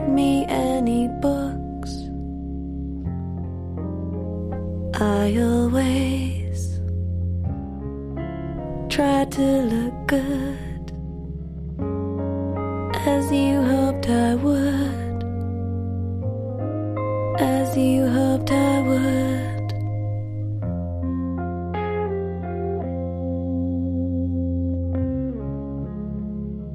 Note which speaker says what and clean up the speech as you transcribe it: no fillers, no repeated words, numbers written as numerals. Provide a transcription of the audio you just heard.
Speaker 1: me any books. I always tried to look good, as you hoped I would.